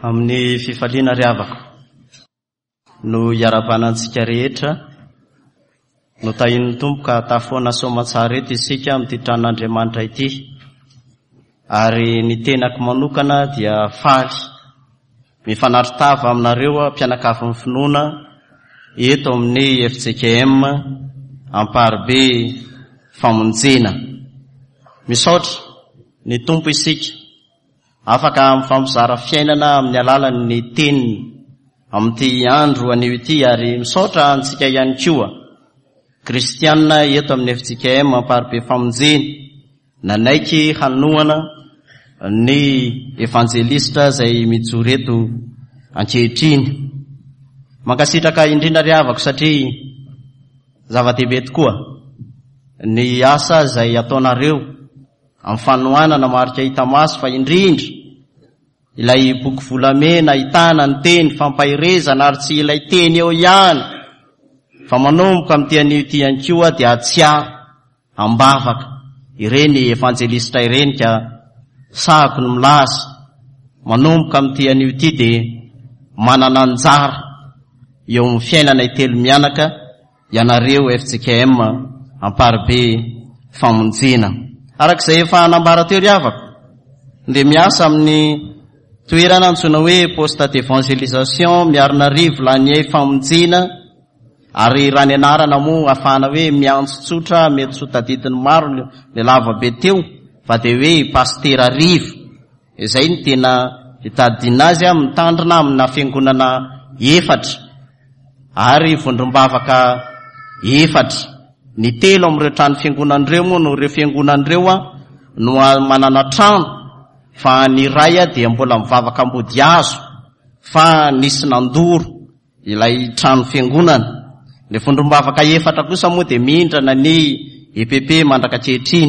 Amin'ny fifaliana riavako no iarabanantsika rehetra no tahin'ny tompo ka tafoana soamantsara eto isika amin'ity tranon'Andriamanitra ity. Ary ny tenako manokana dia faly mifanaritava aminareo mpianakavin'ny finoana eto amin'ny FJKM Amparibe Famonjena. Misaotra ny tompo isika afaka mifampizara fiainana amin'ny alalan'ny teniny amin'ity andro anio ity, ary misaotra antsika ihany koa kristianina eto amin'ny FJKM Amparibe Famonjena nanaiky hanoana ny evangelista izay mijoro eto ankehitriny. Mankasitraka indrindra riavako satria zava-dehibe tokoa ny asa izay ataonareo amin'ny fanoanana marika hita maso, fa indrindra ilay boky volamena ahitana ny teny fampahirezana ary tsy ilay teny eo ihany fa manomboka amin'ity anio ity ihany koa dia tsy ambavaka ireny evangelista ireny ka sahako ny milaza manomboka amin'ity anio ity dia manana anjara eo amin'ny fiainana itelo mianaka ianareo FJKM Amparibe Famonjena. Arak'izay efa nambara teo riavako dia miasa amin'ny toerana antsoina hoe poste d'évangélisation Miarinarivo Lanier Famonjena, ary raha ny anarana moa afahana hoe miantso tsotra mety tsy ho tadidiny maro le lavabe teo fa dia hoe Pasteur Rivo. Izay ny tena hitadina azy mitandrina amina fiangonana 4 ary vondrombavaka 4. Ny 3 amin'ireo trano fiangonan'ireo moa no ireo fiangonan'ireo no manana trano, fa ny ray dia mbola mivavaka ambody hazo fa nisy nandoro ilay trano fiangonana. Ny vondrombavaka 4 kosa moa dia mihindrana ny EPP mandraka ankehitriny.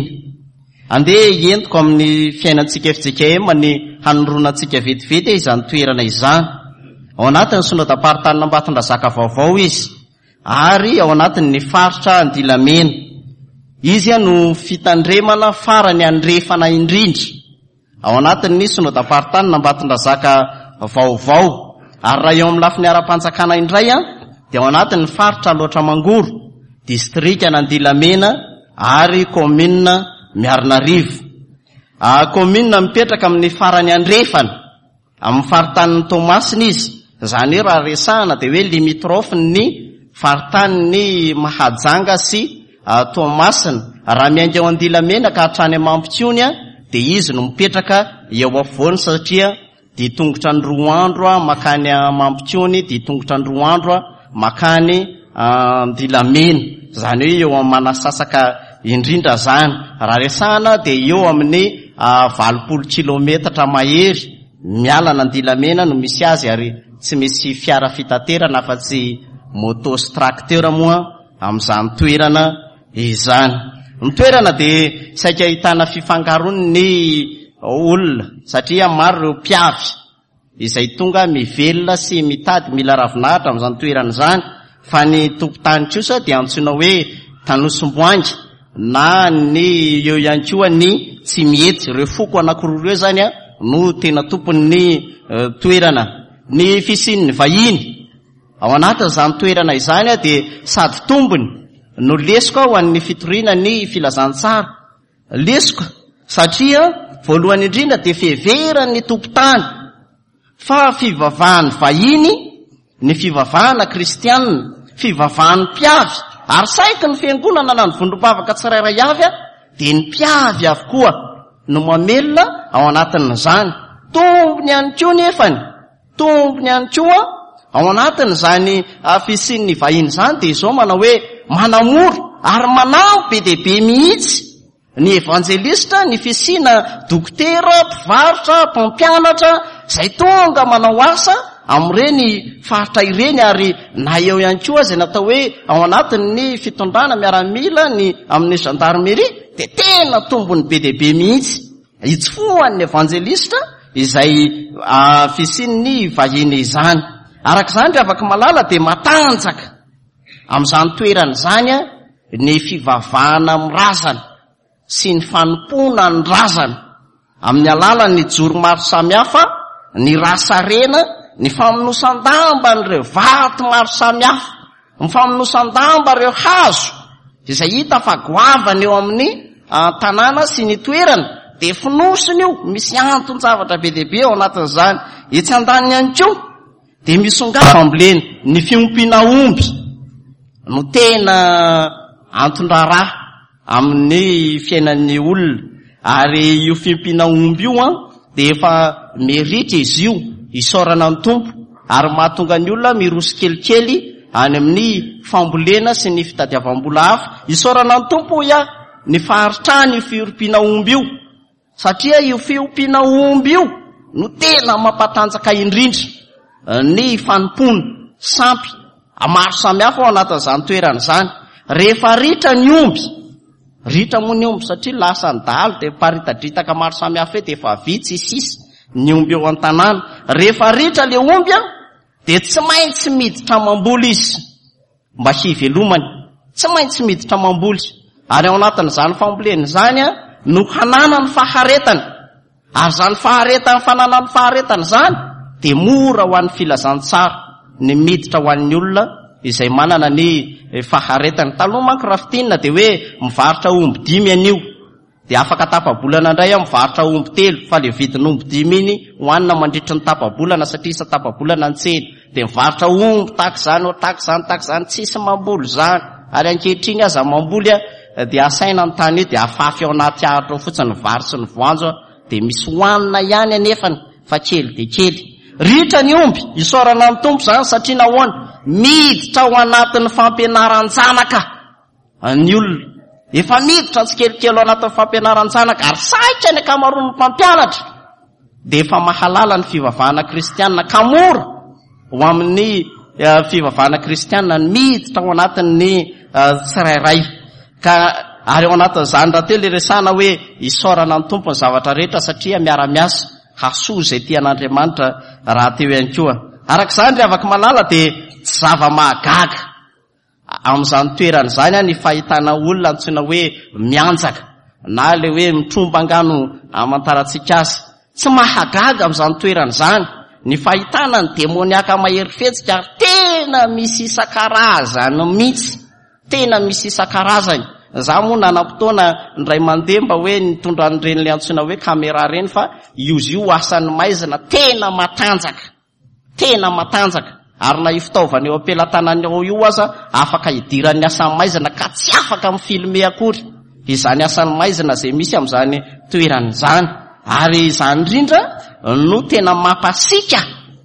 Andeha entiko amin'ny fiainantsika FJKM ny hanoronantsika vetivety izany toerana izany. Ao anatin'ny Synodam-paritany Ambatondrazaka vaovao izy, ary ao anatin'ny faritra Andilamena. Izy no fitandremana farany andrefana indrindra ao anatin'ny Synodam-paritany Ambatondrazaka vaovao. Ary raha eo amin'ny lafiny ara-panjakana indray dia ao anatin'ny faritra Loatramangoro, distrikana Andilamena ary commune Miarinarivo. Commune mipetraka amin'ny farany andrefana amin'ny faritany Tomasina izy, izany hoe raha resahana dia hoe limitrophe ny faritany Mahajanga sy Tomasina. Raha miainga ao Andilamena ka hatrany Mampitsony dia izy no mipetraka eo afovoany, satria dia tongotra ny 2 andro makany Mampitsony, dia tongotra ny 2 andro makany Andilamena. Izany hoe eo amin'ny manasasaka indrindra zany. Raha resahana dia eo amin'ny 20 kilometatra mahery mialana Andilamena no misy azy, ary tsy misy fiara fitaterana fa tsy motos tracteur moa amin'izany toerana izany. Ny toerana dia saika ahitana fifangaron'ny olona satria maro ireo mpiavy izay tonga mivelona sy mitady mila ravinahitra amin'izany toerana izany. Fa ny tompotany kosa dia antsoina hoe Tanosomboangy na ny eo ihany koa ny tsy mihety. Ireo foko anankiroa ireo zany no tena tompon'ny toerana. Ny fisian'ny vahiny ao anatin'izany toerana izany dia sady tombony no lesoko ho an'ny fitoriana ny filazantsara. Lesoko satria voalohany indrindra dia fiheveran'ny tompotany, fa fivavahany vahiny, ny fivavahana kristianina, fivavahany mpiavy. Ary saiky ny fiangonana na ny vondrombavaka tsirairay avy dia ny mpiavy avokoa no mamelona ao anatin'izany. Tombony ihany koa nefany, tombony ihany koa ao anatin'izany fisian'ny vahiny izany dia izao manao hoe manamoro ary manao be dia be mihitsy ny evangelista, ny fisiana dokotera, mpivarotra, mpampianatra izay tonga manao asa amin'ireny faritra ireny. Ary na eo ihany koa izay natao hoe ao anatin'ny fitondrana miaramila ny amin'ny gendarmerie dia tena tombony be dia be mihitsy. Itsofohan'ny evangelista izay fisian'ny vahiny izany. Arak'izany dia afaka malala dia matanjaka amin'izany toerana izany ny fivavahana mirazana sy ny fanompona ny razana amin'ny alalan'ny joro maro samihafa ny rasarena, ny famonosan-damba n'ireo vato maro samihafa, ny famonosan-damba ireo hazo izay hita fa goavana eo amin'ny tanàna sy ny toerana, de finosiny io misy antony zavatra be dehibe ao anatin'izany. Etsy an-daniny ihany koa de misongadina fambolena, ny fiompiana omby no tena anton-draharaha amin'ny fiainan'ny olona, ary io fiompiana omby io de efa meritra izy io isaorana ny tompo, ary mahatonga ny olona miroso kelikely any amin'ny fambolena sy ny fitadiavam-bola hafa. Isaorana ny tompo ny faharitrany io fiompiana omby io, satria io fiompiana omby io no tena mampatanjaka indrindra ny fanompona sampy maro samihafa ao anatin'izany toerana izany. Rehefa ritra ny omby, ritra moa ny omby satria lasa ny dahalo de paritadritaka maro samihafa de efa vitsy sisy ny omby eo an-tanàna. Rehefa ritra le omby de tsy maintsy miditra mamboly izy mba hivelomany, tsy maintsy miditra mamboly. Ary ao anatin'izany fambolena izany no hanana ny faharetana, ary zany faharetana, fanana ny faharetana zany de mora ho an'ny filazantsara ny miditra ho an'ny olona izay manana ny faharetana. Taloha manko rafitinina de hoe mivarotra omby 5 anio, de afaka tapa-bolana indray mivarotra omby 3, fa le vidiny omby 5 iny hoanina mandritra ny tapa-bolana, satria isa tapa-bolana ny tsena. De mivarotra omby tak zany tsisy mamboly zany. Ary ankehitriny aza mamboly de asaina ny tany io de afafy ao anaty ahitra ao fotsiny ny vary sy ny voanjo, de misy hoanina ihany anefany fa kely de kely. Ritra ny omby, isaorana ny tompo zany, satria nahoana miditra ao anatin'ny fampianaran-janaka ny olona. Efa miditra tsikelikely ao anatin'ny fampianaran-janaka, ary saitra ny akamaroan'ny mpampianatra, de efa mahalala ny fivavahana kristianina, ka mora ho amin'ny fivavahana kristianina ny miditra ao anatin'ny tsirairay. Ka ary ao anatin'izany raha teo le resana hoe isaorana ny tompo ny zavatra rehetra, satria miara-miasa hasoa izay tian'Andriamanitra raha teo ihany koa. Arak'izany ry afaka malala de tsy zava-mahagaga amin'izany toerana izany ny fahitana olona antsoina hoe mianjaka, na le hoe mitromba angano amantarantsika azy. Tsy mahagaga amin'izany toerana izany ny fahitana ny demoniaka mahery fetsika, ary tena misy isan-karazany mihitsy, tena misy isan-karazany. Za moa nanam-potoana ndray mandeha mba hoe nitondra an'ireny le antsoina hoe kamera reny, fa izy io asan'ny maizina tena matanjaka, tena matanjaka. Ary na io fitaovana eo ampelantanany ao io aza afaka hidiran'ny asan'ny maizina ka tsy afaka mifilme akory. Izany asan'ny maizina izay misy amin'izany toerana izany. Ary izany indrindra no tena mampasika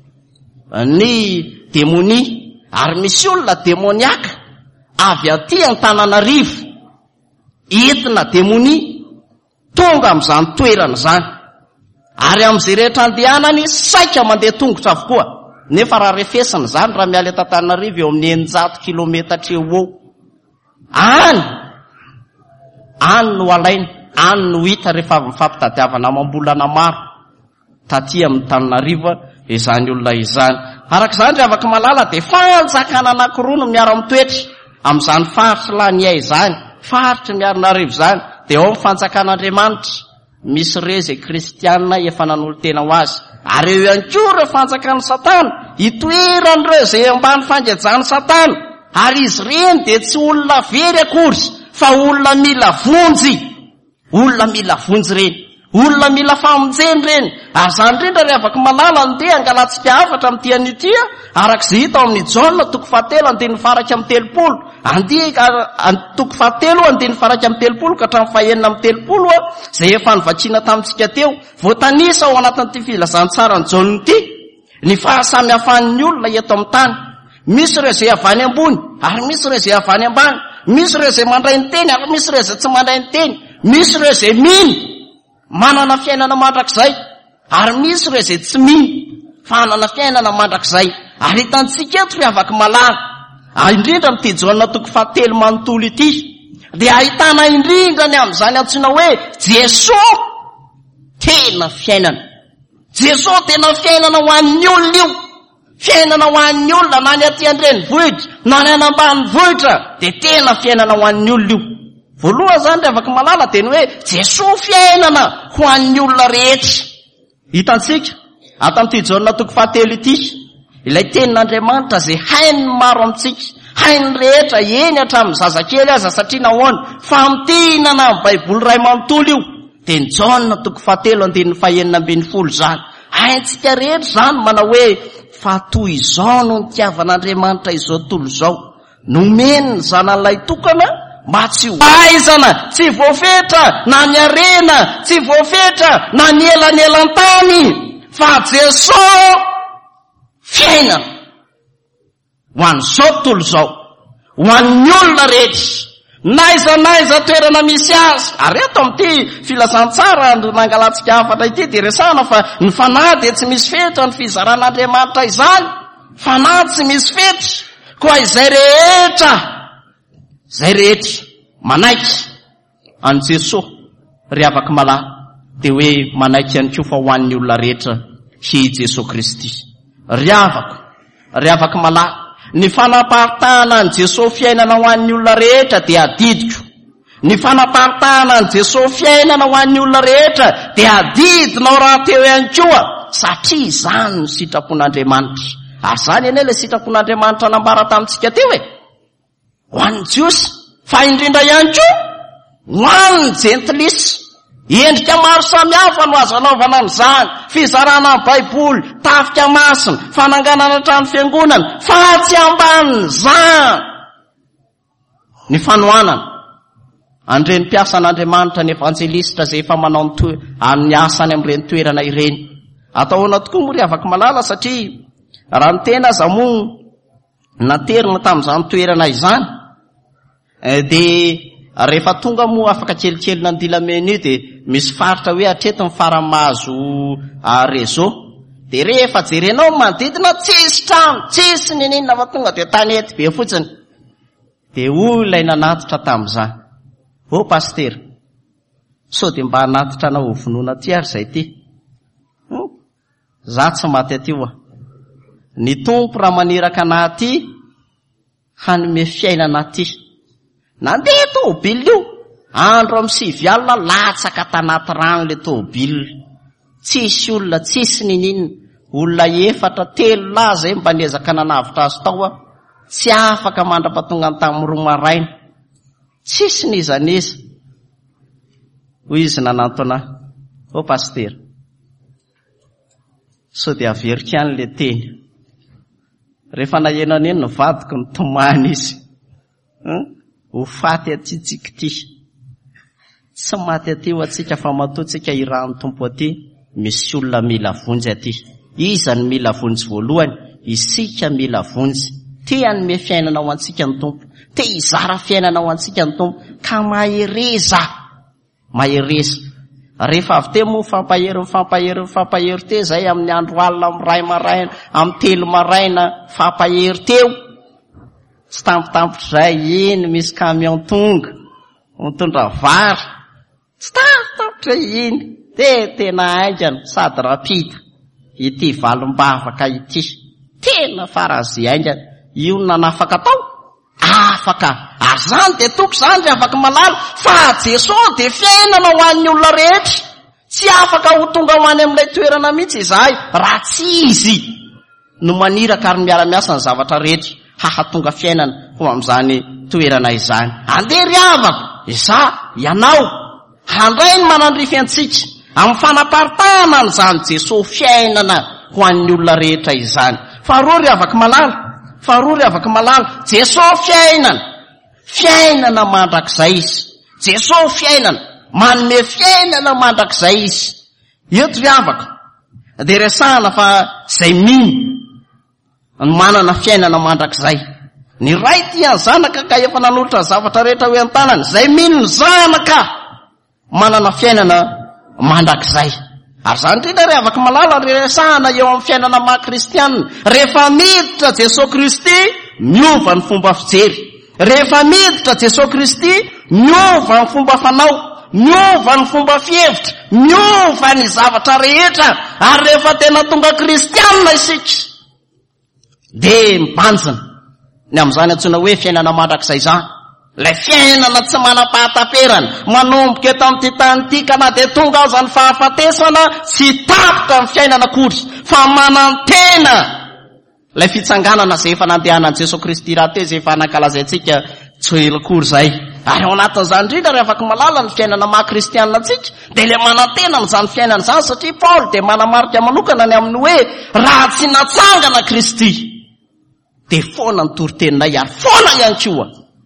ny demonia. Ary misy olona demoniaka avy aty Antananarivo, entina demonia tonga amin'izany toerana izany, ary amin'izay rehetra andehanany saika mandeha tongotra avokoa. Nefa raha refesina zany raha miala eto Antananarivo eo amin'ny 900 kilometatra eo eo, any no alaina, any no hita rehefa avy mifampitadiavana mambolana maro taty amin'ny Antananarivo izany olona izany. Arak'izany ry afaka malala de fanjakana anankiroa no miara-mitoetra amin'izany faritry lany izany, faritry miarinarivo zany. De ao fanjakan'Andriamanitra, misy reze kristianina efa nanolo tena ho azy. Ary eo ihany koa ireo fanjakan'ny Satana, itoeran'ireo izay ambany fangejany Satana. Ary izy reny de tsy olona very akory, fa olona mila vonjy, olona mila vonjy reny, olona mila famonjeny reny. Ary zany indrindra ry afaka malala ny te angalatsika hafatra amin'ny tian'ity, arak'izay hita ao amin'ny Jaona 7:30, toko 7:30 ka hatramin'ny 9:30 zay efa nivakiana tamintsika teo. Voatanisa ao anatin'ity filazantsara ny Jaona ity ny fahasamihafan'ny olona eto amin'ny tany. Misy ireo izay avy any ambony, ary misy ireo izay avy any ambany. Misy ireo izay mandray ny teny, ary misy ireo izay tsy mandray ny teny. Misy ireo izay mino, manana fiainana mandrakizay, ary misy ireo izay tsy mino, fa manana fiainana mandrakizay. Ary hitantsika eto ry afaka malala, indrindra amin'ity Jaona 7 manontolo ity, de ahitana indrindra ny amin'izany antsoina hoe Jesosy tena fiainana. Jesosy tena fiainana ho an'ny olona io, fiainana ho an'ny olona na ny aty an-drenivohitra na ny anambany vohitra, de tena fiainana ho an'ny olona io. Voalohany zany ry afaka malala de ny hoe Jesosy fiainana ho an'ny olona rehetra. Hitantsika Ato amin'ity jaona toko fahatelo ity, ilay tenin'Andriamanitra zay hainy maro amintsika, hainy rehetra eny hatramin'ny zazakely aza satria nahoana famtinana amin'ny baiboly ray manontolo io. Dia ny jaona toko fahatelo andininy fahaenina ambin'ny folo zany. Haintsika rehetra zany mana hoe fa toy izao no nitiavan'Andriamanitra izao tontolo izao. Nomeny ny zanan'ilay tokana mba tsy ho aizana, tsy voafetra na ny arena, tsy voafetra na ny elanelan-tany, fa Jesosy fiainana ho an'izao tontolo izao, ho an'ny olona rehetra, naiza toerana misy azy. Ary eto amin'ity filazantsara nangalantsika hafatra ity dia resana fa ny fanahy dia tsy misy fetra ny fizaran'Andriamanitra izany. Fanahy tsy misy fetra, koa izay rehetra manaiky an Jesosy ry afaka malahy dia hoe manaiky ihany koa fa ho an'ny olona rehetra hi Jesosy Kristy. Ry afaka malahy, ny fanaparitahana an Jesosy fiainana ho an'ny olona rehetra dia adidiko. Ny fanaparitahana an Jesosy fiainana ho an'ny olona rehetra dia adidinao raha teo ihany koa, satria izany no sitrapon'Andriamanitra. Ary izany anie ilay sitrapon'Andriamanitra nambara tamintsika teo hoe ho an'ny Jiosy, fa indrindra ihany koa ho an'ny jentilisa. Endrika maro samihafa no azo anaovana an'izany, fizarana ny baiboly, tafika masina, fananganana trano fiangonana, fa tsy ambanin'izany ny fanohanana. Andreny mpiasan'Andriamanitra ny evanjelistra zay efa manao ny asany amin'ireny toerana ireny. Atahoana tokoa moa ry afaka malala satria raha ny tena aza moa naterina tamin'izany toerana izany, dia rehefa tonga moa afaka kelikely nandilamena io dia misy faritra hoe atreto ny farany mahazo réseau. Dia rehefa jerenao manodidina tsisy trano, tsisy ninina fa tonga dia tanety be fotsiny. Dia ilay nanatitra tamin'izany, ô paster, sao dia mba hanatitra anao ho vonoina ty ary izay ty. Za tsy maty aty oa. Ny tompo raha maniraka anahy aty hanome fiainana aty. Nandeha tôbily io, andro amin'ny 7 alina latsaka tanaty rano le tôbily. Tsisy olona, tsisy ninina. Olona 4-3 laza zay mba niezaka nanavitra azy tao tsy afaka mandra-patonga ny tamin'ny 2 maraina. Tsisy nizan'iza. Hoy izy nananto anahy, ô paster, sao dia averika any le teny. Rehefa naheno an'eny no vadiko ny tomany izy. Ho faty atsitsika ty. Tsy maty aty ho atsika fa matotsika irahan'ny tompo aty. Misy olona mila vonjy aty. Iza ny mila vonjy voalohany? Isika mila vonjy. Te hanome fiainana ho antsika ny tompo. Te hizara fiainana ho antsika ny tompo. Ka mahereza. Rehefa avy te moa fampahery te zay amin'ny andro alina, amin'ny 2 maraina, amin'ny 3 maraina fampahery teo. Tsy tampotampotra zay iny misy camion tonga mitondra vary. Tsy tampotampotra iny. Tena aingana sady rapita. Ity valim-bavaka ity. Tena farazay aingana. Io nanafaka tao? Afaka. Ary zany dia toko zany dia afaka malala fa Jesosy dia fiainana ho an'ny olona rehetra. Tsy afaka ho tonga ho any amin'ilay toerana mihitsy izahay raha tsy izy no maniraka ary miara-miasa ny zavatra rehetra hahatonga fiainana ho amin'izany toerana izany. Andeha ry havako, iza ianao handray ny manandrify antsika amin'ny fanaparitahana an'izany Jesosy fiainana ho an'ny olona rehetra izany. Faharoa ry afaka malala, Jesosy fiainana mandrakizay izy. Jesosy fiainana, manome fiainana mandrakizay izy. Eto ry havaka, dia resahana fa zay mino manana fiainana mandrakizay. Ny ray tia zanaka ka efa nanolotra zavatra rehetra hoe an-tanany. Zay mino ny zanaka manana fiainana mandrakizay. Ary zany indrindra ry afaka malala ry resahana eo amin'ny fiainana maha-kristianina. Rehefa miditra Jesosy Kristy, miova ny fomba fijery. Rehefa miditra Jesosy Kristy, miova ny fomba fanao, miova ny fomba fihevitra, miova ny zavatra rehetra. Ary rehefa tena tonga kristianina isika, dia mibanjina ny amin'izany antsoina hoe fiainana mandrakizay izany. Lay fiainana tsy manam-pahataperana manomboka eto amin'ity tany ity ka na dia tonga aho zany fahafatesana tsy tapoka amin'ny fiainana akory fa manantena lay fitsanganana izay efa nandehanan'i Jesosy Kristy raha teo izay efa nankalazaintsika tsy ho ela akory izay. Ary ao anatin'izany indrindra rehefa afaka malala ny fiainana maha-kristianina antsika dia ilay manantena n'izany fiainana izany satria Paoly dia manamarika manokana ny amin'ny hoe raha tsy natsangana Kristy dia foana ny toroteninay ary foana ihany koa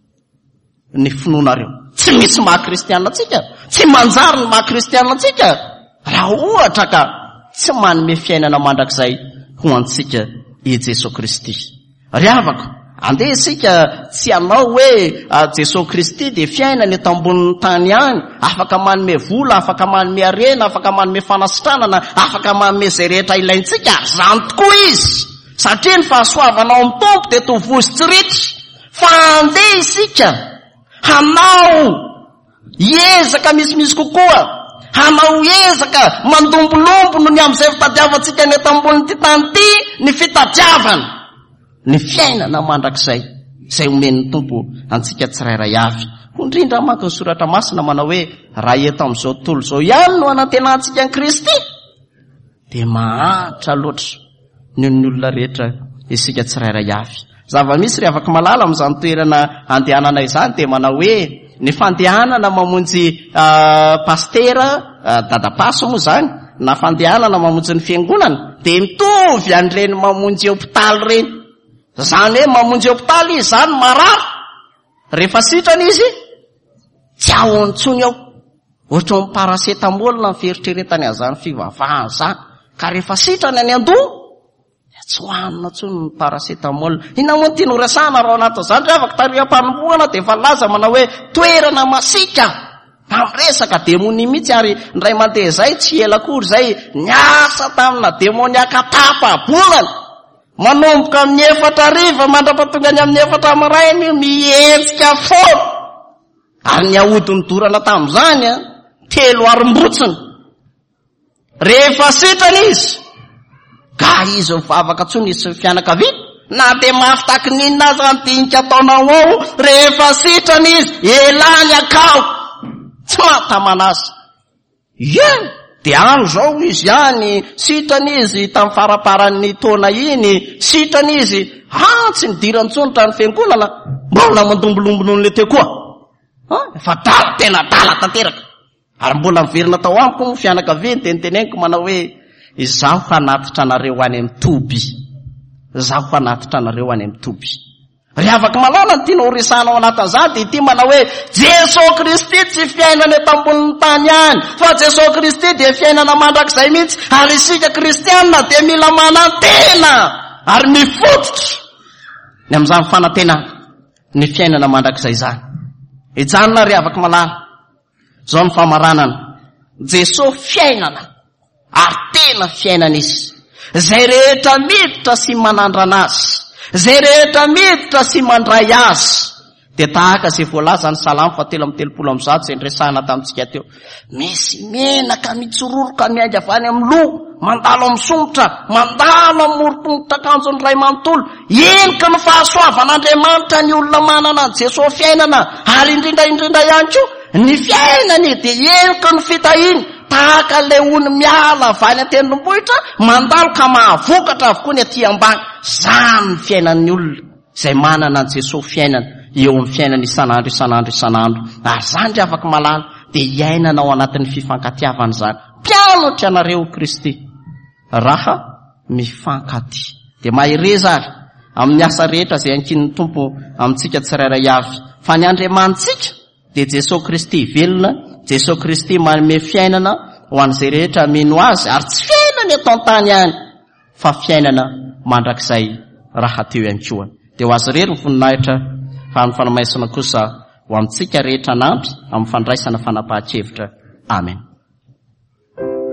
ny finoanareo. Tsy misy maha-kristianina antsika, tsy manjary ny maha-kristianina antsika raha ohatra ka tsy manome fiainana mandrakizay ho antsika i Jesosy Kristy. Ry havako, andeha isika tsy anao hoe Jesosy Kristy dia fiainana eto ambonin'ny tany ihany, afaka manome vola, afaka manome harena, afaka manome fanasitranana, afaka manome izay rehetra ilaintsika. Zany tokoa izy, satria ny fahasoavanao amin'ny tompo dia tovozy tsiritra. Fa andeha isika hanao ezaka misimisy kokoa, hanao ezaka mandombolombo no ny amin'izay fitadiavantsika ny eto ambonin'ity tany ity, ny fitadiavana, ny fiainana mandrakizay izay omen'ny tompo antsika tsirairay avy. Indrindra maka ny soratra masina manao hoe raha eto amin'izao tontolo izao ihany no anantenantsika ny Kristy dia mahantra loatra ny olona rehetra isika tsirairay avy. Zava-misy ry afaka malala amin'izany toerana andehanana izany dia manao hoe ny fandehanana mamonjy pastera dadapaso moa zany na fandehanana mamonjy ny fiangonana dia mitovy an'ireny mamonjy hôpitaly reny. Zany hoe mamonjy hôpitaly izy zany marary, rehefa sitrana izy tsy ahontsony ao ohatra ny paracetamol na fieritreretany an'izany fivavahana zany, ka rehefa sitrana ny andoha tsy hohanina tsony ny paracetamol. Inona moa ny tiany horesahana raha anatin'izany ry afaka tariam-panompoana dia efa laza manao hoe toerana masika amin'ny resaka demoni mihitsy, ary ndray mandeha izay tsy ela akory izay niasa tamina demoniaka tapa-bolana manomboka amin'ny 4 ariva mandrapatonga ny amin'ny 4 amarainy mihetsika foana, ary ny ahodiny dorana tamin'izany 3 arim-botsiny. Rehefa sitrana izy ka izy mivavaka tsony izy sy fianakaviana na dia mafy taky ninona azy andinika ataonao ao, rehefa sitrana izy elany akao tsy mahatamana azy. Dia any zao izy any sitrana izy tamin'ny faraparan'ny taona iny, sitrana izy tsy nidirany tsonitra ny fiangonana, mbola mandombolombolon'le teo koa fa dala tena dala tanteraka. Ary mbola miverina tao amiko moa fianakaviana teniteneniko manao hoe izaho hanatitra anareo any amin'ny toby, izaho hanatitra anareo any amin'ny toby. Ry afaka malala ny tiana horesanao anatin'izany dia ity manao hoe Jesosy Kristy tsy fiainana eto ambonin'ny tany ihany, fa Jesosy Kristy dia fiainana mandrakizay mihitsy. Ary isika kristianina dia mila manantena ary mifototra ny amin'izany fanantena ny fiainana mandrakizay izany. Ijanona ry afaka malala, izao ny famaranana, Jesosy fiainana ary tena fiainana izy. Izay rehetra miditra sy manandrana azy, izay rehetra miditra sy mandray azy dia tahaka izay voalaza ny Salamo 7:30 izay niresahana tamintsika teo. Misy menaka mitsororoka miainga avy any amin'ny loha, mandalo amin'ny somotra, mandalo amin'ny morotongotra-kanjony ray manontolo. Enoka ny fahasoavan'Andriamanitra ny olona manana ny Jesosy fiainana, ary indrindra ihany koa ny fiainany dia enoka ny fitahiny tahaka le ony miala avy any an-tendrombohitra mandalo ka mahavokatra avokoa ny aty ambany. Zany ny fiainan'ny olona izay manana ny Jesosy fiainana eo amin'ny fiainana isan'andro. Ary zany ry afaka malala dia iainana ao anatin'ny fifankatiavana izany. Mpianatra ianareo Kristy raha mifankaty dia mahireza ary amin'ny asa rehetra izay ankin'ny tompo amintsika tsirairay avy. Fa ny Andriamanitsika dia Jesosy Kristy velona, Jesosy Kristy manome fiainana ho an'izay rehetra mino azy, ary tsy fiainana eto an-tany ihany fa fiainana mandrakizay raha teo ihany koa. Dia ho azy irery ny voninahitra fa ny fanamaisana kosa ho amintsika rehetra n'andro amin'ny fandraisana fanapahan-kevitra. Amen.